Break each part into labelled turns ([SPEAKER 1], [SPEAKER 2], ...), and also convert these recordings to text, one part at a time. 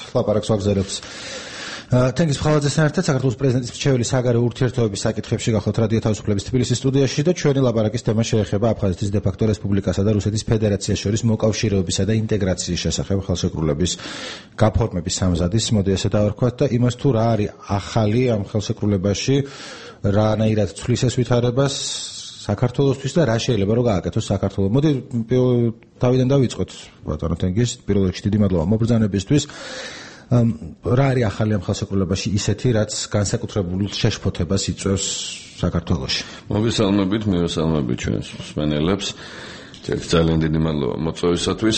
[SPEAKER 1] ლაპარაკს ვაგზავნებთ. თენგიზ ფხალაძესთან ერთად საქართველოს პრეზიდენტის მრჩეველი საგარეო ურთიერთობების საკითხებში გახლავთ რადიო თავისუფლების თბილისის სტუდიაში და ჩვენი ლაპარაკის თემა შეეხება აფხაზეთის დე-ფაქტო რესპუბლიკასა და რუსეთის ფედერაციას შორის მოკავშირეობისა და ინტეგრაციის შესახებ ხელშეკრულების გაფორმების სამზადის, მოდი ესე დავარქვათ და იმას თუ რა არის ახალი ამ ხელშეკრულებაში, რანაირად ცვლის ეს ვითარებას საქართველოსთვის და რა შეიძლება რომ გააკეთოს საქართველოს. მოდი თავიდან დავიწყოთ ბატონო თენგიზ, პირველ რიგში დიდი მადლობა მობრძანებისთვის. რა არის ახალი ამ ხელშეკრულებაში ისეთი, რაც განსაკუთრებულ შეშფოთებას იწვევს საქართველოში?
[SPEAKER 2] მოგესალმებით, მივესალმებით ჩვენს მსმენელებს. ძალიან დიდი მადლობა მოწვევისათვის.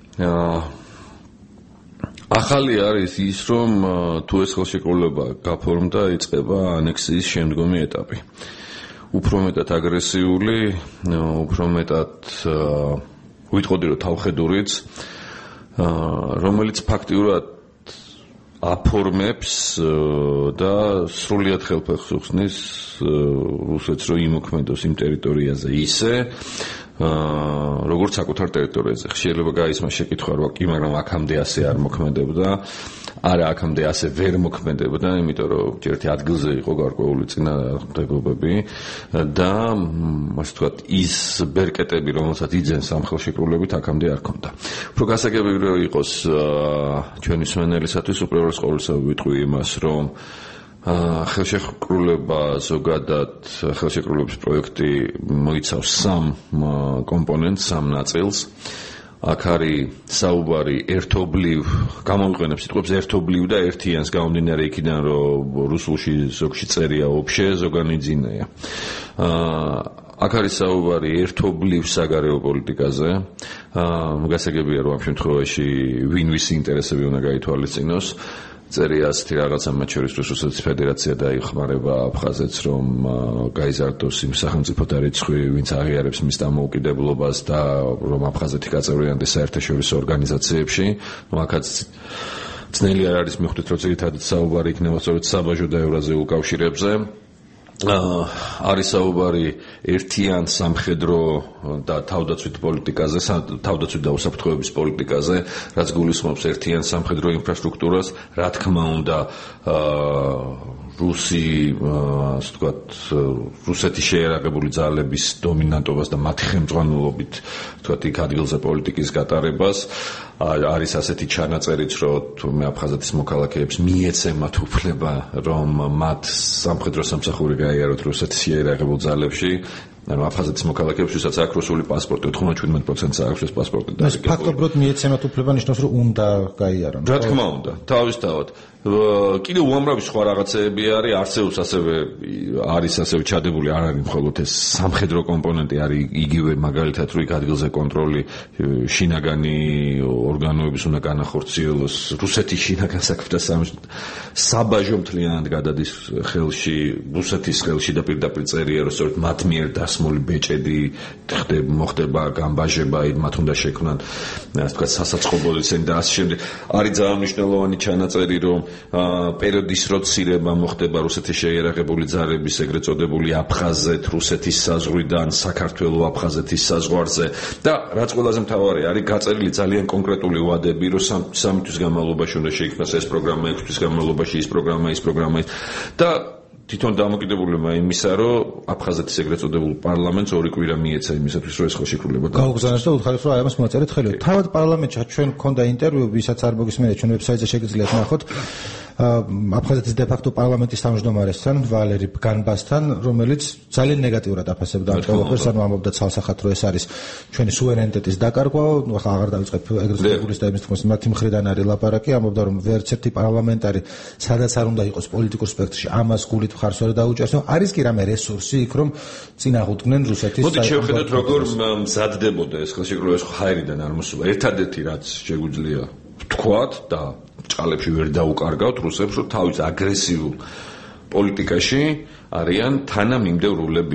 [SPEAKER 2] ახალი არის ის, რომ თუ ეს ხელშეკრულება გაფორმდა, იწყება ანექსიის შემდგომი ეტაპი. უფრო მეტად აგრესიული, უფრო მეტად ვიტყოდი რომ თავხედურიც, რომელიც ფაქტიურად აფორმებს და სრულიად ხელფეხს უხსნის რუსეთს რომ იმოქმედოს იმ ტერიტორიაზე ისე როგორც საკუთარ ტერიტორიაზე. შეიძლება გაისმა შეკითხვა რომ კი, მაგრამ აქამდე ასე არ მოქმედებდა. არა, აქამდე ასე ვერ მოქმედებდა, იმიტომ რომ ერთი ადგილზე იყო გარკვეული წინააღმდეგობები და ასე ვთქვათ, ის ბერკეტები, რომელსაც იძენს ამ ხელშეკრულებით, აქამდე არ ქონდა. უფრო გასაგები რომ იყოს ჩვენი მსმენელისათვის, უპირველეს ყოვლისა ვიტყვი იმას, რომ ხელშეკრულება ზოგადად ხელშეკრულების პროექტი მოიცავს სამ კომპონენტს, სამ ნაწილს. აქ არის საუბარი ერთობლივ, გამოვიყენებ სიტყვებს ერთობლივ და ერთიანს გამომდინარე იქიდან, რომ რუსულში ზოგში წერია обще, ზოგანიძინეა. აქ არის საუბარი ერთობლივ საგარეო პოლიტიკაზე. გასაგებია, რომ ამ შემთხვევაში ვინ-ვის ინტერესები უნდა გაითვალისწინოს. წერია ასეთი რაღაცა, მათ შორის რუსეთის ფედერაცია დაიხმარება აფხაზეთს, რომ გაიზარდოს იმ სახელმწიფოთა რიცხვი, ვინც აღიარებს მის დამოუკიდებლობას და რომ აფხაზეთი გაწევრიანდეს საერთაშორისო ორგანიზაციებში. აქაც ძნელი არ არის მიხვდეთ, რომ ძირითადად საუბარი იქნება სწორედ საბაჟო და ევრაზიულ კავშირებზე. არის საუბარი ერთიან სამხედრო და თავდაცვით პოლიტიკაზე, თავდაცვით და უსაფრთხოების პოლიტიკაზე, რაც გულისხმობს ერთიან სამხედრო ინფრასტრუქტურას, რა თქმა უნდა, ასე ვთქვათ, რუსეთის შეერაგებული ძალების დომინანტობას და მათი ხელმძღვანელობით, ვთქვათ, იქ ადგილზე პოლიტიკის გატარებას. არის ასეთი ჩანაწერიც, რომ თურმე აფხაზეთის მოქალაქეებს მიეცემათ უფლება, რომ მათ სამხედრო სამსახური გაიაროთ რუსეთის შეერაგებულ ძალებში. ანუ აფხაზეთის მოქალაქეებს, ვისაც აქვს რუსული პასპორტი, 97%-ს აქვს ეს პასპორტი.
[SPEAKER 1] ეს ფაქტობრივად მიეცემათ უფლება ნიშნავს, რომ უნდა გაიარონ.
[SPEAKER 2] რა თქმა უნდა, თავისთავად. კიდევ უამრავი სხვა რაღაცეები არის, არსებობს ასევე არის ასევე ჩადებული, არ არის მხოლოდ ეს სამხედრო კომპონენტი, არის იგივე მაგალითად, რომ იქ ადგილზე კონტროლი შინაგანი ორგანოების უნდა განახორციელოს, რუსეთის შინაგან საქმეთა საბაჟო მთლიანად გადადის ხელში, რუსეთის ხელში და პირდაპირ წერია, რომ სწორედ მათ მიერ დასმული ბეჭედი მოხდება გამბაჟება, მათ უნდა შექმნან, ასე ვთქვათ, სასაწყობო ისინი და ასე შემდეგ. არის ძალიან მნიშვნელოვანი ჩანაწერი, რომ პერიოდის როცირება მოხდება რუსეთის შეიარაღებული ძალების ეგრეთ წოდებული აფხაზეთ რუსეთის საზღვრიდან საქართველოს აფხაზეთის საზღვარზე და რაც ყველაზე მთავარი არის გაწერილი ძალიან კონკრეტული ვადები, რომ 3 თვის განმავლობაში უნდა შეიქმნას ეს პროგრამა, 6 თვის განმავლობაში ის პროგრამა და თვითონ დამოკიდებულება იმისა, რომ აფხაზეთის ეგრეთ წოდებულ პარლამენტს 2 კვირა მიეცა იმისათვის, რომ ეს ხელშეკრულება
[SPEAKER 1] გაუგზავნოს და უთხარებს, რომ აი ამას მოაწერეთ ხელი. თავად პარლამენტში ჩვენ გქონდა ინტერვიუ, ვისაც არ მოგისმენთ, ჩვენ ვებსაიტზე შეგიძლიათ ნახოთ. აფხაზეთის დე-ფაქტო პარლამენტის თავმჯდომარესთან, ვალერი განბასთან, რომელიც ძალიან ნეგატიურად აფასებდა ამ ყველაფერს, ანუ ამბობდა ცალსახად, რომ ეს არის ჩვენი სუვერენიტეტის დაკარგვა, ახლა აღარ დავიწყებ ეგრეთ წოდებული და იმის თქმის, მათი მხრიდან არის ლაპარაკი, ამბობდა, რომ ვერც ერთი პარლამენტარი, სადაც არ უნდა იყოს პოლიტიკურ სპექტრში, ამას გულით მხარს ვერ დაუჭერს, არის კი რამე რესურსი იქ, რომ წინააღმდნენ რუსეთის.
[SPEAKER 2] მოდი შევხედოთ, როგორ მზადდებოდა ეს ხელშეკრულება ხაერიდან არ მოსულა. ერთადერთი რაც შეგვიძლია ვთქვათ და ჭყალებში ვერ დაუკარგავთ რუსებს, რომ თავის აგრესიულ პოლიტიკაში არიან თანამიმდევრულები.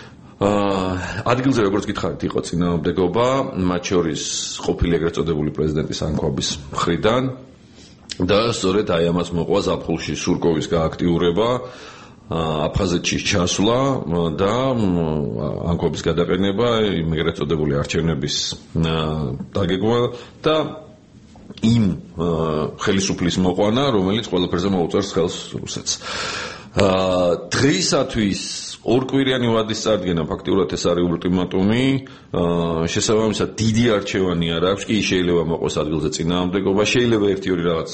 [SPEAKER 2] ადგილზე როგორც გითხარით, იყო წინააღმდეგობა, მათ შორის ყოფილი ეგრეთ წოდებული პრეზიდენტის ანქვაბის მხრიდან და სწორედ აი ამას მოყვა ზაფხულში სურკოვის გააქტიურება, აფხაზეთში ჩასვლა და ანქვაბის გადაყენება, ეგრეთ წოდებული არჩევნების დაგეგმა და იმ ხელისუფლის მოყვანა, რომელიც ყველაფერზე მოუწევს ხელს რუსეთს. დღეისათვის ორკვირიანი ვადის წარდგენა ფაქტიურად ეს არის ულტიმატუმი, შესაბამისად დიდი არჩევანი არ აქვს, კი შეიძლება მოყოს ადგილზე წინააღმდეგობა, შეიძლება ერთი-ორი რაღაც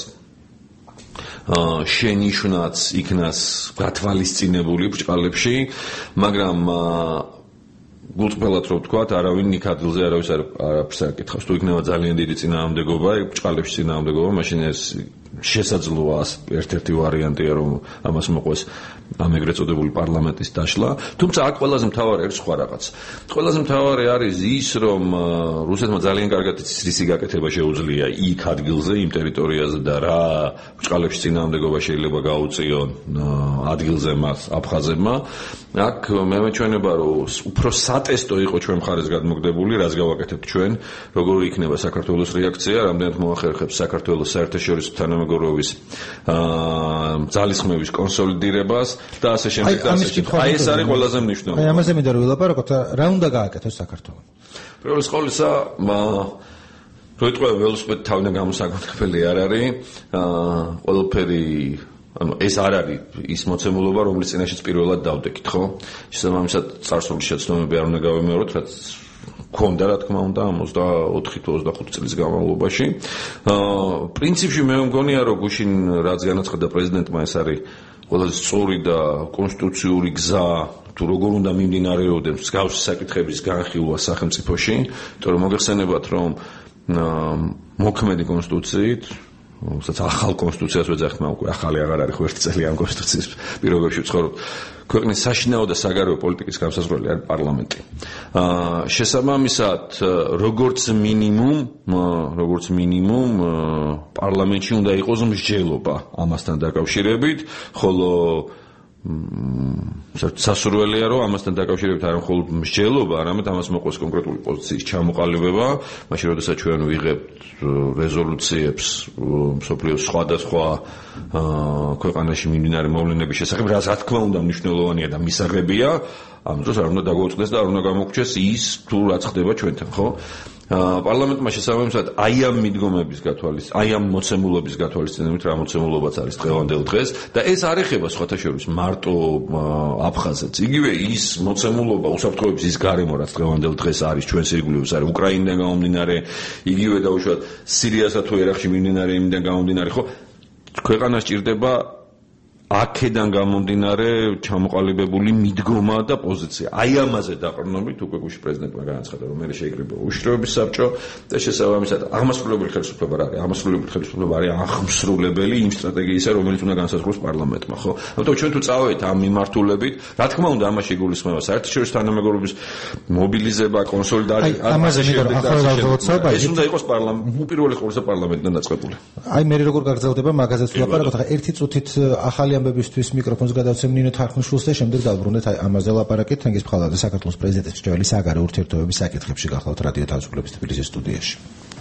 [SPEAKER 2] შენიშვნაც იქნას გათვალისწინებული ბრჭყალებში, მაგრამ გულწრფელად რო ვთქვათ, არავინ იქ ადგილზე არავის არაფერს არ აკითხავს. თუ იქნება ძალიან დიდი წინააღმდეგობა, ბრჭყალებში წინააღმდეგობა, მაშინ ეს შესაძლოა ერთ-ერთი ვარიანტია, რომ ამას მოყვეს ამ ეგრეთ წოდებული პარლამენტის დაშლა. თუმცა აქ ყველაზე მთავარი არის სხვა რაღაც. ყველაზე მთავარი არის ის, რომ რუსეთმა ძალიან კარგად იცის რისი გაკეთება შეუძლია იქ ადგილზე, იმ ტერიტორიაზე და რა ბრჭყალებში წინააღმდეგობა შეიძლება გაუწიონ ადგილზე მას აფხაზებმა. აქ მე მეჩვენება, რომ უფრო სატესტო იყო ჩვენ მხარეს გადმოგდებული, რაც გავაკეთებთ ჩვენ, როგორი იქნება საქართველოს რეაქცია, რამდენად მოახერხებს საქართველოს საერთაშორისო თანამეგობრობის ძალისხმევის კონსოლიდირებას და ასე შემდეგ და ასე შემდეგ. აი ეს არის ყველაზე მნიშვნელოვანი.
[SPEAKER 1] აი ამაზე მინდა რომ ვილაპარაკოთ, რა უნდა გააკეთოს საქართველოს?
[SPEAKER 2] პირველ ყოვლისა, როიტყვება ველოსიპედი თავიდან გამოსაგონებელი არ არის, ყველაფერი ეს არ არის ის მოცემულობა, რომლის წინაშეც პირველად დავდექით, ხო? შესაბამისად, წარსული შეცდომები არ უნდა გავიმეოროთ, რაც ქონდა რა თქმა უნდა 24-25 წლის განმავლობაში. პრინციპში მე მგონია, რომ გუშინ რაც განაცხადა პრეზიდენტმა, ეს არის ყველაზე სწორი და კონსტიტუციური გზა, თუ როგორ უნდა მიმდინარეობდეს მსგავსი საკითხების განხილვა სახელმწიფოში, იმიტომ რომ მოგეხსენებათ, რომ მოქმედი კონსტიტუციით სადაც ახალ კონსტიტუციას ვეძახთ, მაგრამ უკვე ახალი აღარ არის, ხო ერთი წელი ამ კონსტიტუციის პირობებში ვცხოვრობთ. ქვეყნის საშინაო და საგარეო პოლიტიკის განსაზღვრელი არის პარლამენტი. შესაბამისად, როგორც მინიმუმ პარლამენტში უნდა იყოს მსჯელობა ამასთან დაკავშირებით, ხოლო სასურველია, რომ ამასთან დაკავშირებით არ მხოლოდ მსჯელობა, არამედ ამას მოყოს კონკრეტული პოზიციის ჩამოყალიბება, მაშინ როდესაც ჩვენ ვიღებთ რეზოლუციებს მსოფლიოს სხვადასხვა ქვეყანაში მიმდინარე მოვლენების შესახებ, რაც რა თქმა უნდა მნიშვნელოვანია და მისაღებია, ამ დროს არ უნდა დაგვაუწყდეს და არ უნდა გამოგჩეს ის, თუ რაც ხდება ჩვენთან, ხო? პარლამენტმა შესაბამისად აი ამ მიდგომების გათვალისწინებით, აი ამ მოცემულობის გათვალისწინებით, რა მოცემულობაც არის დღევანდელ დღეს და ეს არ ეხება სხვათა შორის მარტო აფხაზეთს. იგივე ის მოცემულობა უსაფრთხოების ის გარემო, რაც დღევანდელ დღეს არის ჩვენს ირგვლივ, არის უკრაინიდან გამომდინარე, იგივე დაუშვათ სირიასა თუ ერაყში მიმდინარე იმიდან გამომდინარე, ხო? ქვეყანას ჭირდება აქედან გამომდინარე ჩამოყალიბებული მიდგომა და პოზიცია. აი ამაზე დაყრდნობით უკვე გუშინ პრეზიდენტმა განაცხადა, რომ მე შეიძლება უშიშროების საბჭო და შესაბამისად აღმასრულებელი ხელისუფლება არის. აღმასრულებელი ხელისუფლება არის აღმსრულებელი იმ სტრატეგიისა, რომელიც უნდა განსაზღვროს პარლამენტმა, ხო? ამიტომ ჩვენ თუ წავედით ამ მიმართულებით, რა თქმა უნდა, ამაში იგულისხმება საერთაშორისო თანამეგობრობის მობილიზება, კონსოლიდაცია,
[SPEAKER 1] ამაზე
[SPEAKER 2] ეს უნდა იყოს უპირველეს ყოვლისა პარლამენტიდან დაწყებული.
[SPEAKER 1] აი მე როგორ გაგრძელდება მაგაზეც ვილაპარაკოთ, ერთი წუთით ახალი ამბებისთვის მიკროფონს გადავცემ ნინო თარხნიშვილს და შემდეგ დავბრუნდეთ აი ამაზე ლაპარაკით. თენგის ფხალაძე საქართველოს პრეზიდენტის მრჩეველი საგარეო ურთიერთობების საკითხებში გახლავთ რადიო თავისუფლების თბილისის სტუდიაში.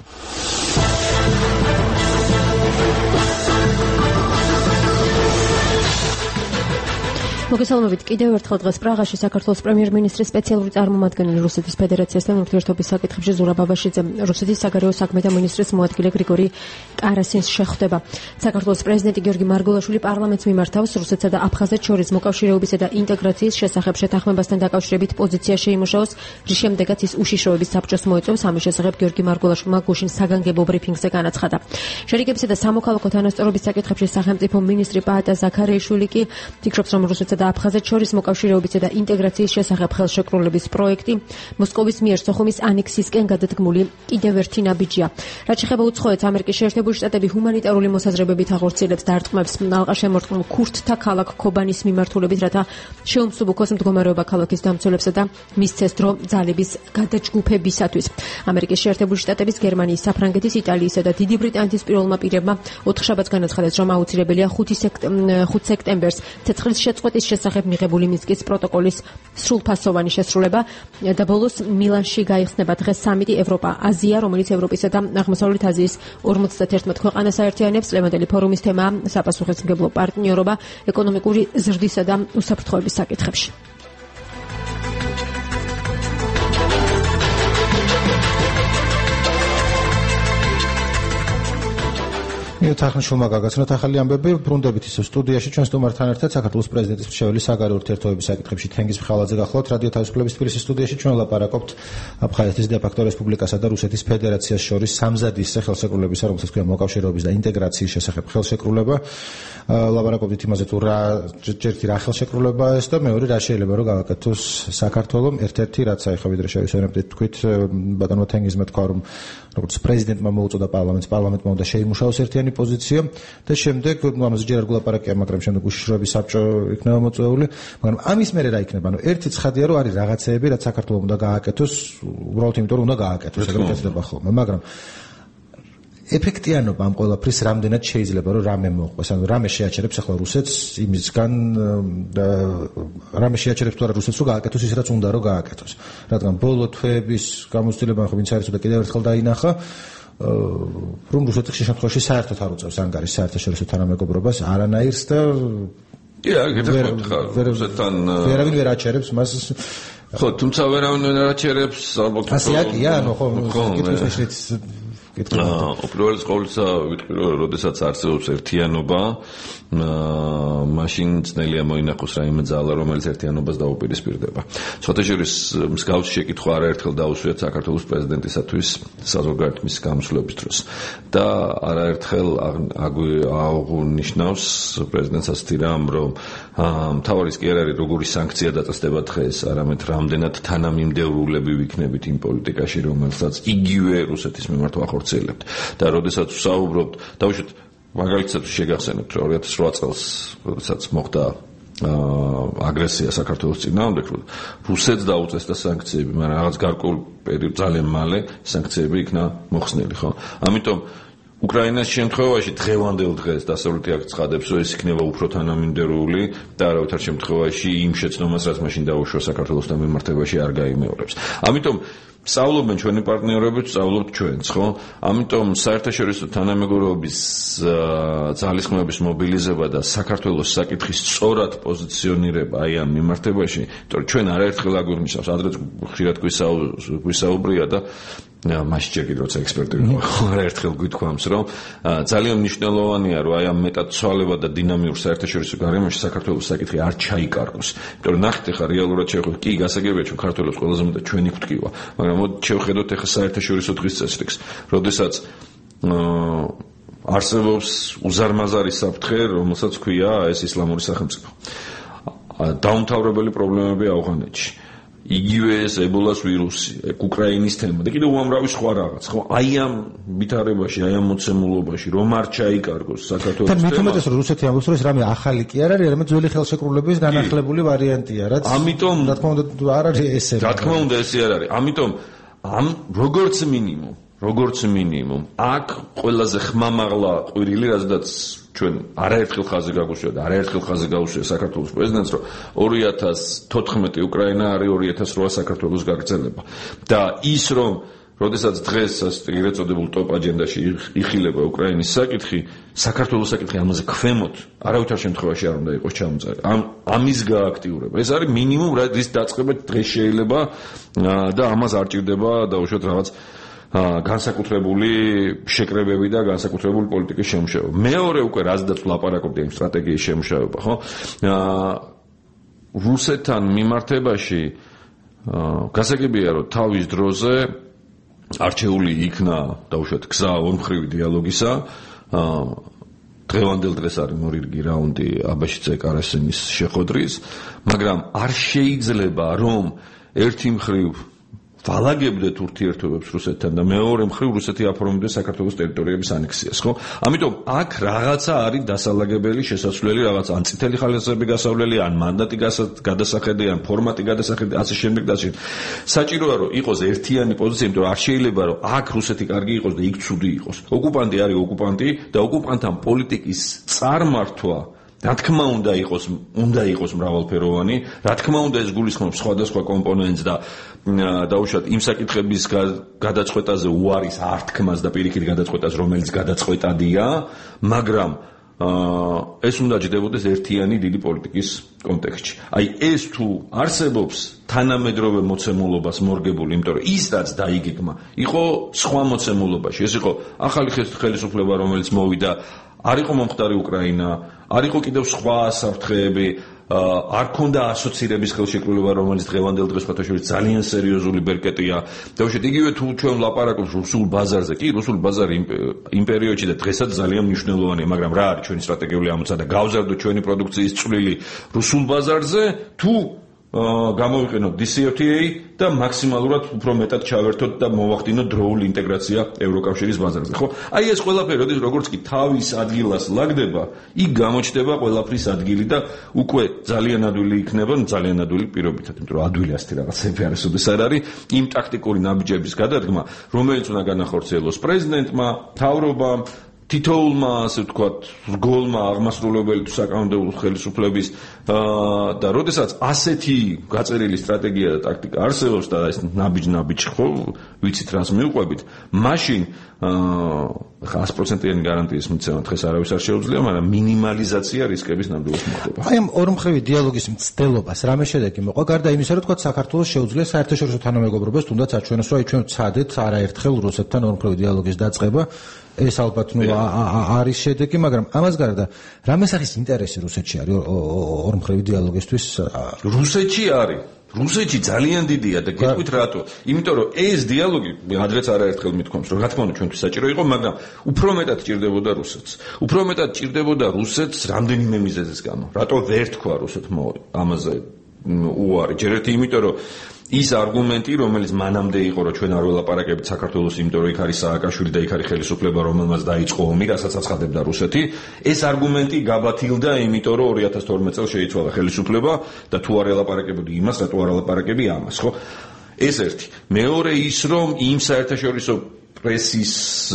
[SPEAKER 3] მოგესალმებით კიდევ ერთხელ დღეს პრაღაში საქართველოს პრემიერ-მინისტრის სპეციალური წარმომადგენელი რუსეთის ფედერაციასთან ურთიერთობის საკითხებში ზურაბ აბაშიძე, რუსეთის საგარეო საქმეთა მინისტრის მოადგილე გრიგორი კარასინს შეხვდება. საქართველოს პრეზიდენტი გიორგი მარგველაშვილი პარლამენტს მიმართავს რუსეთსა და აფხაზეთს შორის მოკავშირეობისა და ინტეგრაციის შესახებ შეთანხმებასთან დაკავშირებით პოზიცია შეიმუშაოს, რის შემდეგაც ის უშიშროების საბჭოს მოეწევს. ამის შესახებ გიორგი მარგველაშვილმა გუშინ საგანგებო ბრიფინგზე განაცხადა. შერიგებისა და სამოქალაქო თანასწორობის საკითხებში სახელმწიფო მინისტრი პაატა ზაქარიაშვილი კი ფიქრობს, რომ რუსეთსა და აფხაზეთს შორის მოკავშირეობისა და ინტეგრაციის შესახებ ხელშეკრულების პროექტი მოსკოვის მიერ სოხუმის ანექსისკენ გადადგმული კიდევ ერთი ნაბიჯია. რაც შეეხება უცხოეთს, ამერიკის შეერთებული შტატები ჰუმანიტარული მოსაზრებებით აღორციელებს დარტყმებს ალყა შემორტყმულ ქურთთა ქალაქ ქობანის მიმართულებით, რათა შეუმსუბუქოს მდგომარეობა ქალაქის დამცველებსა და მისცეს დრო ძალების გადაჯგუფებისათვის. ამერიკის შეერთებული შტატების, გერმანიის, საფრანგეთის, იტალიისა და დიდი ბრიტანეთის პირველმა პირებმა ოთხშაბათს განაცხადეს, რომ აუცილებელია 5 სექტემბერს ცეცხლის შეწყვეტის შესახებ მიღებული მინსკის პროტოკოლის სრულფასოვანი შესრულება და ბოლოს მილანში გაიხსნება დღეს სამიტი ევროპა-აზია, რომელიც ევროპისა და აღმოსავლეთ აზიის 51 ქვეყანას აერთიანებს. ლევანდელი ფორუმის თემაა საპასუხისმგებლო პარტნიორობა ეკონომიკური ზრდისა და უსაფრთხოების საკითხებში.
[SPEAKER 1] თახნიშვილმა გაგაცნოთ ახალი ამბები, ბრუნდებით ისევ სტუდიაში ჩვენ სტუმართან ერთად საქართველოს პრეზიდენტის მრჩეველი საგარეო ურთიერთობების საკითხებში თენგიზ ფხალაძე გახლავთ რადიო თავისუფლების თბილისის სტუდიაში ჩვენ ვლაპარაკობთ აფხაზეთის დე-ფაქტო რესპუბლიკასა და რუსეთის ფედერაციას შორის სამზადისზე ხელშეკრულებისა, რომელსაც ქვია მოკავშირეობის და ინტეგრაციის შესახებ ხელშეკრულება. ლაპარაკობთ იმაზე თუ ერთი რა ხელშეკრულებაა ეს და მეორე რა შეიძლება რომ გავაკეთოს საქართველოს ერთ-ერთი რაც აი ხო ვიდრე შევისვენებდით თქვით ბატონო თენგიზმა თქვა რომ როგორც პრეზიდენტმა მოუწოდა პარლამენტმა უნდა შეიმუშაოს ერთიანი პოზიცია და შემდეგ ამაზე ჯერ არ გულაპარაკია, მაგრამ შემდეგ უშიშროების საბჭო იქნება მოწვეული, მაგრამ ამის მერე რა იქნება? ანუ ერთი ცხადია რომ არის რაღაცეები, რაც საქართველოს უნდა გააკეთოს, უბრალოდ იმიტომ რომ უნდა გააკეთოს, ეგრე კეთდება ხოლმე, მაგრამ ეფექტიანობა ამ ყველაფრის რამდენად შეიძლება რომ რამე მოყვეს, ანუ რამე შეაჩერებს ახლა რუსეთს იმისგან და რამე შეაჩერებს თუ არა რუსეთს რომ გააკეთოს ის რაც უნდა რომ გააკეთოს, რადგან ბოლო თვეების გამოცდილება ხო ვინც არის და კიდევ ერთხელ დაინახა რომ რუსეთი ხშირ შემთხვევაში საერთოდ არ უწევს ანგარის საერთაშორისო თანამეგობრობას არანაირს და
[SPEAKER 2] რუსეთთან
[SPEAKER 1] ვერავინ ვერ აჩერებს მას
[SPEAKER 2] ხო თუმცა ვერავინ ვერ აჩერებს ალბათ
[SPEAKER 1] ასეაკია ანუ ხო კითხვის ნიშნით
[SPEAKER 2] უპირველეს ყოვლისა ვიტყვი რომ როდესაც არსებობს ერთიანობა მაშინ ძნელია მოინახოს რაიმე ძალა რომელიც ერთიანობას დაუპირისპირდება. სხვათაშორის მსგავსი შეკითხვა არაერთხელ დაუსვიათ საქართველოს პრეზიდენტისათვის საზოგადოების გამოსვლების დროს და არაერთხელ აღნიშნავს პრეზიდენტს ასეთი რამ რომ მთავარის კი არ არის როგორი სანქცია დაწესდება დღეს, არამედ რამდენად თანამიმდევრულები ვიქნებით იმ პოლიტიკაში რომელსაც იგივე რუსეთის მიმართ ვახორციელებთ და როდესაც ვსაუბრობთ დავუშვით მაგალითად შეგახსენებთ 2008 წელს როდესაც მოხდა აგრესია საქართველოს წინააღმდეგ რუსეთს დაუწესდა სანქციები, მაგრამ რაღაც გარკვეულ პერიოდში ძალიან მალე სანქციები იქნა მოხსნილი, ხო? ამიტომ უკრაინას შემთხვევაში დღევანდელ დღეს დასავლეთი აქ ცხადებს, რომ ეს იქნება უფრო თანამიმდევრული და არავითარ შემთხვევაში იმ შეცდომას, რაც მაშინ დაუშვა საქართველოსთან მიმართებაში არ გაიმეორებს. ამიტომ სწავლობენ ჩვენი პარტნიორები, სწავლობთ ჩვენც, ხო? ამიტომ საერთაშორისო თანამეგობრობის ძალისხმეების მობილიზება და საქართველოს საკითხის სწორად პოზიციონირება აი ამ მიმართებაში, იმიტომ ჩვენ არაერთხელ აგვიღნიშნავს, ადრეც ხშირად გვისაუბრია და მაშინ ჯერ როცა ექსპერტები არაერთხელ გვითქვამს, რომ ძალიან მნიშვნელოვანია, რომ აი ამ მეტაცვალება და დინამიურ საერთაშორისო გარემოში საქართველოს საკითხი არ ჩაიკარგოს. იმიტომ რომ ნახეთ ახლა რეალურად შევხედოთ, კი გასაგებია ჩვენ ქართველებს ყველაზე მეტად ჩვენი გვტკივა, მაგრამ მოდით შევხედოთ ახლა საერთაშორისო დღის წესრიგს, როდესაც არსებობს უზარმაზარი საფრთხე, რომელსაც ქვია ეს ისლამური სახელმწიფო. დაუმთავრებელი პრობლემები ავღანეთში. იგივე ეს ებოლას ვირუსი, უკრაინის თემა და კიდევ უამრავი სხვა რაღაც, ხო? აი ამ ვითარებაში, აი ამ მოცემულობაში რომ არ ჩაიკარგოს საქართველოს თემა. და
[SPEAKER 1] მithumetes რომ რუსეთი ამბობს, რომ ეს რამე ახალი კი არ არის, არამედ ძველი ხელშეკრულების განახლებული ვარიანტია, რაც
[SPEAKER 2] ამიტომ
[SPEAKER 1] რა თქმა უნდა არ არის ესე.
[SPEAKER 2] რა თქმა უნდა ესე არ არის. ამიტომ ამ როგორც მინიმუმ აქ ყველაზე ხმამაღლა ყვირილი, რადგან ჩვენ არაერთხელ ხაზი გაგვუსვია საქართველოს პრეზიდენტს, რომ 2014 უკრაინა არის 2008 საქართველოს გაგრძელება და ის რომ როდესაც დღეს ეგრეთ წოდებულ ტოპ აჯენდაში იხილება უკრაინის საკითხი, საქართველოს საკითხი ამაზე ქვემოთ არავითარ შემთხვევაში არ უნდა იყოს ჩამოწერი. ამის გააქტიურება. ეს არის მინიმუმ რის დაწყება დღეს შეიძლება და ამას არ ჭირდება დაუშვათ რაღაც განსაკუთრებული შეკრებები და განსაკუთრებული პოლიტიკის შემუშავება. მეორე უკვე რაზედაც ვლაპარაკობდი იმ სტრატეგიის შემუშავება, ხო? რუსეთთან მიმართებაში გასაგებია, რომ თავის დროზე არჩეული იქნა დაუშვათ გზა ორმხრივი დიალოგისა. დღევანდელ დღეს არის მორიგი რაუნდი აბაშიძე კარასინის შეხვედრის, მაგრამ არ შეიძლება რომ ერთი მხრივ ვალაგებდეთ ურთიერთობებს რუსეთთან და მეორე მხრივ რუსეთი აფორმებდეს საქართველოს ტერიტორიების ანექსიას, ხო? ამიტომ აქ რაღაცა არის დასალაგებელი, შესაძლებელი რაღაც ან წითელი ხალხები გასავლელი, ან მანდატი გადასახედი, ან ფორმატი გადასახედი, ასე შემდეგ და ასე. საჭიროა რომ იყოს ერთიანი პოზიცია, იმიტომ რომ არ შეიძლება რომ აქ რუსეთი კარგი იყოს და იქ ცუდი იყოს. ოკუპანტი არის ოკუპანტი და ოკუპანტთან პოლიტიკის წარმართვა რა თქმა უნდა იყოს მრავალფეროვანი, რა თქმა უნდა ეს გულისხმობს სხვადასხვა კომპონენტს და დაუშვათ იმ საკითხების გადაწყვეტაზე უარის ართქმას და პირიქით გადაწყვეტას, რომელიც გადაწყვეტადია, მაგრამ ეს უნდა ჯდებოდეს ერთიანი დიდი პოლიტიკის კონტექსტში. აი ეს თუ არსებობს თანამედროვე მოცემულობას მორგებული, იმიტომ რომ ის რაც დაიგეგმა, იყო სხვა მოცემულობაში. ეს იყო ახალი ხელისუფლება, რომელიც მოვიდა, არ იყო მომხდარი უკრაინა, არ იყო კიდევ სხვა საფრთხეები, არ ქონდა ასოცირების ხელშეკრულება, რომელიც დღევანდელ დღეს ხათაშორის ძალიან სერიოზული ბერკეტია. დავუშვით, იგივე თუ ჩვენ ვლაპარაკობთ რუსულ ბაზარზე, კი, რუსული ბაზარი იმ პერიოდში და დღესაც ძალიან მნიშვნელოვანია, მაგრამ რა არის ჩვენი სტრატეგიული ამოცანა და გავზარდოთ ჩვენი პროდუქციის წვლილი რუსულ ბაზარზე, თუ გამოვიყენოთ DCFTA და მაქსიმალურად უფრო მეტად ჩავერთოთ და მოვახდინოთ დროული ინტეგრაცია ევროკავშირის ბაზარზე, ხო? აი ეს ყველაფერი, როდის როგორც კი თავის ადგილას ლაგდება, იქ გამოჩნდება ყველაფრის ადგილი და უკვე ძალიან ადვილი იქნება, ძალიან ადვილი პირობითად, იმიტომ რომ ადვილი ასეთი რაღაცები არის, ოდესმე არ არის იმ ტაქტიკური ნაბიჯების გადადგმა, რომელიც უნდა განახორციელოს პრეზიდენტმა, მთავრობამ, თითოეულმა, ასე ვთქვათ, რგოლმა, აღმასრულებელი თუ საკანონმდებლო ხელისუფლების და როდესაც ასეთი გაწერილი სტრატეგია და ტაქტიკა არსებობს და ეს ნაბიჯ ხო, ვიცით რას მივყვებით, მაშინ 100%-იანი გარანტიის მიცემა დღეს არავის არ შეუძლია, მაგრამ მინიმალიზაცია რისკების ნამდვილად მოხდება.
[SPEAKER 1] აი ამ ორმხრივი დიალოგის მცდელობას რამე შედეგი მოყვა, გარდა იმისა, რომ თქვა საქართველოს შეუძლია საერთაშორისო თანამეგობრობას თუნდაც აჩვენოს, რომ აი ჩვენ ვცადეთ არაერთხელ რუსეთთან ორმხრივი დიალოგის დაწყება. ეს ალბათ არის შედეგი, მაგრამ ამას გარდა რამე სახის ინტერესი რუსეთში არის ორმხრივი დიალოგისთვის?
[SPEAKER 2] რუსეთში არის. რუსეთში ძალიან დიდია და გეტყვით რატო? იმიტომ რომ ეს დიალოგი ადრეც არაერთხელ მithქვამს, რომ რა თქმა უნდა ჩვენთვის საჭირო იყო, მაგრამ უფრო მეტად ჭირდებოდა რუსეთს. უფრო მეტად ჭირდებოდა რუსეთს რამდენიმე მიზეზის გამო. რატო ვერ თქვა რუსეთმა ამაზე უარი? ჯერ ერთი იმიტომ რომ ის არგუმენტი, რომელიც მანამდე იყო, რომ ჩვენ არ ველაპარაკებით საქართველოს, იმიტომ რომ იქ არის სააკაშვილი და იქ არის ხელისუფლება, რომელმაც დაიწყო ომი, რასაც აცხადებდა რუსეთი, ეს არგუმენტი გაბათილდა, იმიტომ რომ 2012 წელს შეიცვალა ხელისუფლება და თუ არ ელაპარაკებოდი იმას, რატო არ ელაპარაკები ამას, ხო? ეს ერთი. მეორე ის, რომ იმ საერთაშორისო პრესის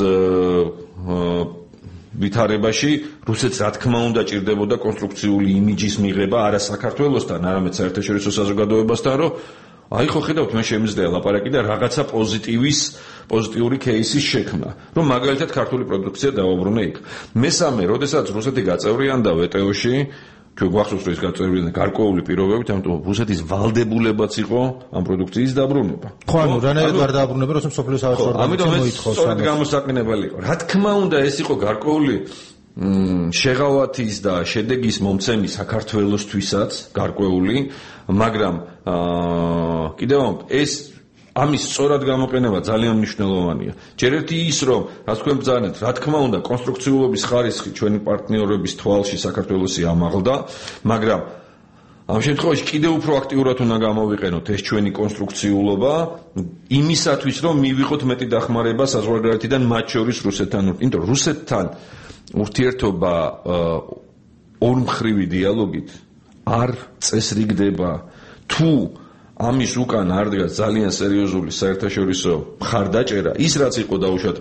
[SPEAKER 2] ვითარებაში რუსეთს რა თქმა უნდა ჭირდებოდა კონსტრუქციული იმიჯის მიღება არა საქართველოსთან, არამედ საერთაშორისო საზოგადოებასთან, რომ აი ხო ხედავთ, მე შემიძლია ლაპარაკი და რაღაცა პოზიტიური кейსის შექმნა, რომ მაგალითად ქართული პროდუქცია დავაბრუნე იქ. მესამე, როდესაც რუსეთი გაწევრიანდა WTO-ში, ჩვენ გვახსოვს, რომ ის გაწევრიანდა გარკვეული პირობებით, ამიტომ რუსეთის ვალდებულებაც იყო ამ პროდუქციის დაბრუნება.
[SPEAKER 1] ხო, ანუ რანაირად არ დააბრუნება, როცა მსოფლიოს საერთო ორგანიზაცია მოითხოვს.
[SPEAKER 2] სწორედ გამოსაყენებელი იყო. რა თქმა უნდა, ეს იყო გარკვეული შეღავათის და შედეგის მომცემი საქართველოსთვისაც გარკვეული, მაგრამ კიდევ ეს ამის სწორად გამოყენება ძალიან მნიშვნელოვანია. ჯერ ერთი ის, რომ რაც თქვენ ბრძანეთ, რა თქმა უნდა, კონსტრუქციულობის ხარისხი ჩვენი პარტნიორების თვალში საქართველოსი ამაღლდა, მაგრამ ამ შემთხვევაში კიდევ უფრო აქტიურად უნდა გამოვიყენოთ ეს ჩვენი კონსტრუქციულობა იმისათვის, რომ მივიღოთ მეტი დახმარება საზღვარგარეთიდან, მათ შორის რუსეთთან, იმიტომ რუსეთთან ურთიერთობა ორმხრივი დიალოგით არ წესრიგდება თუ ამის უკან არ დგას ძალიან სერიოზული საერთაშორისო მხარდაჭერა, ის რაც იყო დაუშვათ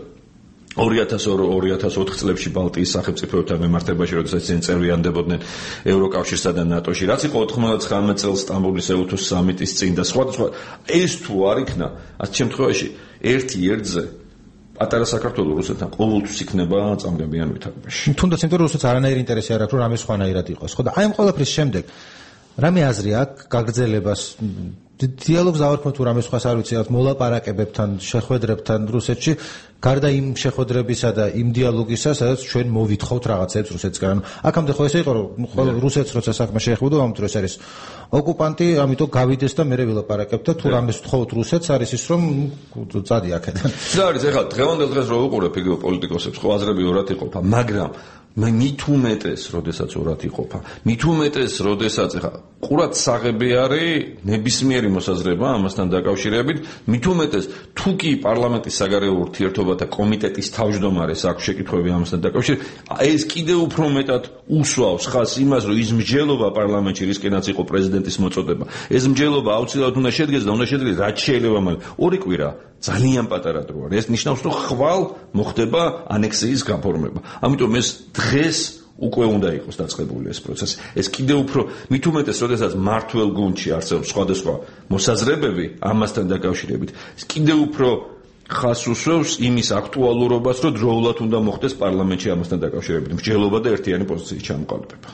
[SPEAKER 2] 2002-2004 წლებში ბალტიის სახელმწიფოებთან მემართებაში, როდესაც ისინი წევრიანდებოდნენ ევროკავშირსა და ნატოში, რაც იყო 99 წელს სტამბოლის ეუთოს სამიტის წინ და სხვადასხვა, ეს თუ არ იქნა, ასეთ შემთხვევაში ერთ-ერთზე პატარა საქართველოს რუსეთთან ყოველთვის იქნება წამგებიან ვითარებაში.
[SPEAKER 1] თუნდაც იმიტომ რომ რუსეთს არანაირი ინტერესი არ აქვს, რომ რამე სხვანაირად იყოს. ხო და აი ამ ყველაფრის შემდეგ რამე აზრი აქვს გაგრძელებას დიალოგს დავარქმევთ თუ რამე სხვას არ ვიცი, მოლაპარაკებებთან, შეხვედრებთან რუსეთში, გარდა იმ შეხვედრებისა და იმ დიალოგისა, სადაც ჩვენ მოვითხოვთ რაღაცებს რუსეთსგან. აქამდე ხო ესე იყო, რომ რუსეთს როცა საქმე შეეხებოდა, ამიტომ ეს არის ოკუპანტი, ამიტომ გავიდეს და მერე ვილაპარაკებთ და თუ რამეს ვთხოვთ რუსეთს, არის ის, რომ წადი აქედან.
[SPEAKER 2] ეს არის ეხლა დღევანდელ დღეს რო ვუყურებ იგივე პოლიტიკოსებს, ხო აზრები ორად იყოფა, მაგრამ მე მით უმეტეს, როდესაც ორად იყოფა. მით უმეტეს, როდესაც ეხლა ყურად საღები არის ნებისმიერი მოსაზრება ამასთან დაკავშირებით, მით უმეტეს თუ კი პარლამენტის საგარეო ურთიერთობათა კომიტეტის თავმჯდომარეს აქვს შეკითხვები ამასთან დაკავშირებით, ეს კიდევ უფრო მეტად უსვავს ხაზს იმას, რომ ის მსჯელობა პარლამენტში, რისკენაც იყო პრეზიდენტის მოწოდება, ეს მსჯელობა აუცილებლად უნდა შედგეს და უნდა შედგეს რაც შეიძლება მალე. ორი კვირა ძალიან პატარა დრო არის. ეს ნიშნავს, რომ ხვალ მოხდება ანექსიის გაფორმება. ამიტომ ეს დღეს უკვე უნდა იყოს დაწყებული ეს პროცესი. ეს კიდევ უფრო მით უმეტეს, როდესაც მართლ გუნდში არსებობს სხვადასხვა მოსაზრებები ამასთან დაკავშირებით, ეს კიდევ უფრო ხას უსვევს იმის აქტუალურობას, რომ დროულად უნდა მოხდეს პარლამენტში ამასთან დაკავშირებით მსჯელობა და ერთიანი პოზიციის ჩამოყალიბება.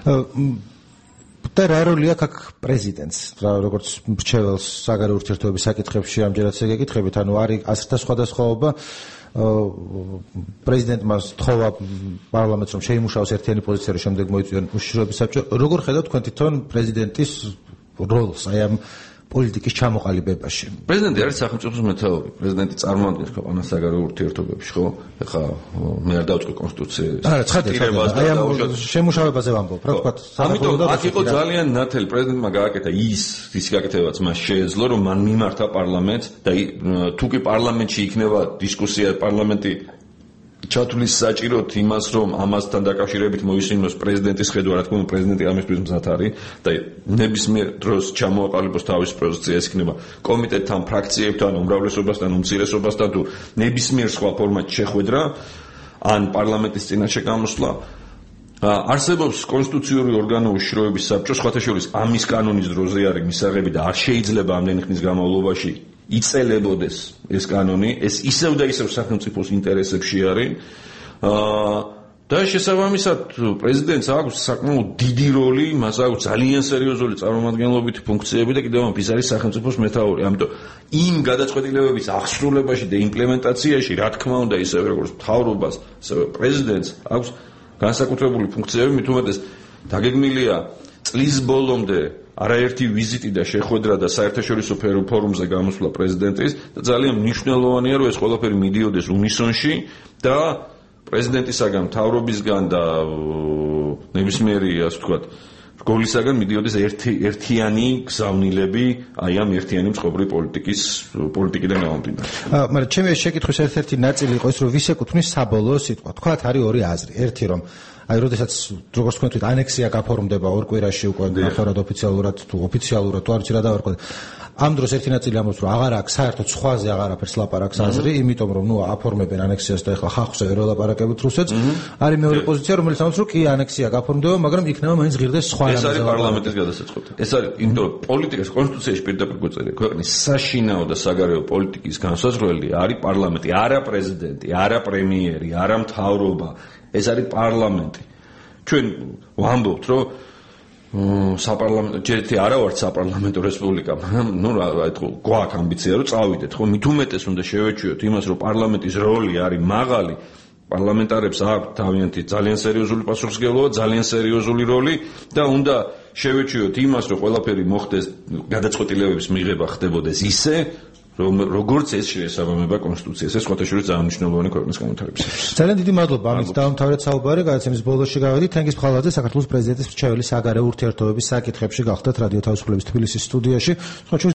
[SPEAKER 1] და რა როლი აქვს აქ პრეზიდენტს, როგორც მრჩეველს საგარეო ურთიერთობების საკითხებში ამჯერად შეგეკითხებით, ანუ არის ასრთა სხვადასხვაობა პრეზიდენტმა სთხოვა პარლამენტს რომ შეიმუშაოს ერთიანი პოზიცია, რომ შემდეგ მოიწვიონ უშიშროების საბჭო. როგორ ხედავთ თქვენ თვითონ პრეზიდენტის როლს აი ამ პოლიტიკის ჩამოყალიბებაში?
[SPEAKER 2] პრეზიდენტი არის სახელმწიფოს მეთაური. პრეზიდენტი წარმოადგენს ქვეყანას საგარეო ურთიერთობებში, ხო? ეხლა მე არ დავწყვი კონსტიტუციის.
[SPEAKER 1] არა, ცხადია. აი ამ შემუშავებაზე ვამბობ, რა თქვა.
[SPEAKER 2] ამიტომ აქ იყო ძალიან ნათელი პრეზიდენტმა გააკეთა ის გაკეთებაც მას შეეძლო, რომ მან მიმართა პარლამენტს და თუ კი პარლამენტში იქნება დისკუსია, პარლამენტი ჩათვლის საჭიროთ იმას, რომ ამასთან დაკავშირებით მოისმინოს პრეზიდენტის ხედვა, რა თქმა უნდა, პრეზიდენტი ამისთვის მზად არის და ნებისმიერ დროს ჩამოაყალიბოს თავის პოზიცია, ეს იქნება კომიტეტთან, ფრაქციებთან, უმრავლესობასთან, უმცირესობასთან თუ ნებისმიერ სხვა ფორმატში შეხვედრა ან პარლამენტის წინაშე გამოსვლა. არსებობს კონსტიტუციური ორგანო უშიშროების საბჭო, სხვათა შორის ამის კანონის დროზე არის მისაღები და არ შეიძლება ამდენი ხნის განმავლობაში იწელებოდეს ეს კანონი, ეს ისევ და ისევ სახელმწიფოს ინტერესებში არის. და შესაბამისად პრეზიდენტს აქვს საკმაოდ დიდი როლი, მას აქვს ძალიან სერიოზული წარმომადგენლობითი ფუნქციები და კიდევ ამას ის არის სახელმწიფოს მეთაური. ამიტომ იმ გადაწყვეტილებების აღსრულებაში და იმპლემენტაციაში, რა თქმა უნდა, ისევე როგორც მთავრობას, ასევე პრეზიდენტს აქვს განსაკუთრებული ფუნქციები, მით უმეტეს დაგეგმილია წლის ბოლომდე არაერთი ვიზიტი და შეხვედრა და საერთაშორისო ფორუმზე გამოსვლა პრეზიდენტის და ძალიან მნიშვნელოვანია, რომ ეს ყველაფერი მიდიოდეს უნისონში და პრეზიდენტისაგან, მთავრობისგან და ნებისმიერი, ასე ვთქვათ, რგოლისაგან მიდიოდეს ერთიანი გზავნილები აი ამ ერთიანი მწყობრი პოლიტიკიდან გამომდინარე.
[SPEAKER 1] მაგრამ ჩემი შეკითხვის ერთ-ერთი ნაწილი იყო ის, რომ ვის ეკუთვნის საბოლოო სიტყვა. თქვათ არის ორი აზრი. ერთი რომ აი როდესაც როგორც თქვენ თვით ანექსია გაფორმდება ორ კვირაში უკვე ნახევრად ოფიციალურად თუ ოფიციალურად თუ არ ვიცი რა დავარკვევ. ამ დროს ერთი ნაწილი ამბობს რომ აღარ აქვს საერთოდ სხვაზე აღარაფერს ლაპარაკს აზრი, იმიტომ რომ ნუ აფორმებენ ანექსიას და ეხლა ხალხზე ვერ ველაპარაკებით რუსეთს. არის მეორე პოზიცია, რომელიც ამბობს რომ კი ანექსია გაფორმდება, მაგრამ იქნება მაინც ღირდეს სხვა რამე.
[SPEAKER 2] ეს არის პარლამენტის გადასაწყობი. ეს არის იმიტომ რომ პოლიტიკის კონსტიტუციაში პირდაპირ გვეწერია, ქვეყნის საშინაო და საგარეო პოლიტიკის განსაზღვრელი არის პარლამენტი, არა პრეზიდენტი, არა პრემიერი, არა მთავრობა. ეს არის პარლამენტი. ჩვენ ვამბობთ, რომ საპარლამენტო ჯერეთი არა ვართ საპარლამენტო რესპუბლიკა, მაგრამ ნუ რა თქო, გვაქვს ამბიცია რომ წავიდეთ, ხო? მით უმეტეს უნდა შევეჩვიოთ იმას, რომ პარლამენტის როლი არის მაღალი. პარლამენტარებს აქვს თავიანთი ძალიან სერიოზული პასუხისმგებლობა, ძალიან სერიოზული როლი და უნდა შევეჩვიოთ იმას, რომ ყველაფერი მოხდეს, გადაწყვეტილებების მიღება ხდებოდეს ისე, როგორც ეს შეესაბამება კონსტიტუციას. ეს სხვათა შორის ძალიან მნიშვნელოვანი ქვეყნის განვითარებისათვის.
[SPEAKER 1] ძალიან დიდი მადლობა. ამით დავამთავრეთ საუბარი. გადაცემის ბოლოში გავედით. თენგიზ ფხალაძე, საქართველოს პრეზიდენტის მრჩეველი საგარეო ურთიერთობების საკითხებში გახდათ რადიო თავისუფლების თბილისის სტუდიაში.